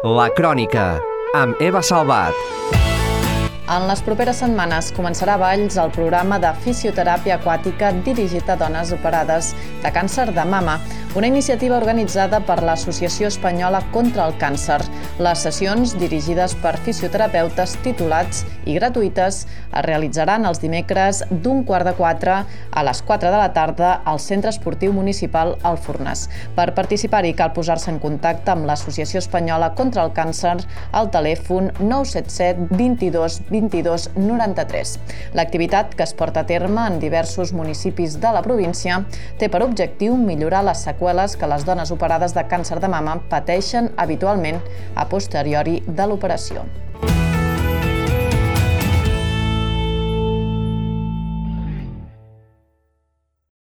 La Crònica, amb Eva Salvat. En les properes setmanes començarà a Valls el programa de fisioteràpia aquàtica dirigit a dones operades de càncer de mama, una iniciativa organitzada per l'Associació Espanyola contra el Càncer. Les sessions, dirigides per fisioterapeutes titulats i gratuïtes, es realitzaran els dimecres d'15:45 a les 4 de la tarda al Centre Esportiu Municipal Alfornàs. Per participar-hi cal posar-se en contacte amb l'Associació Espanyola contra el Càncer al telèfon 977 22 22 93. L'activitat, que es porta a terme en diversos municipis de la província, té per objectiu millorar les seqüeles que les dones operades de càncer de mama pateixen habitualment a posteriori de l'operació.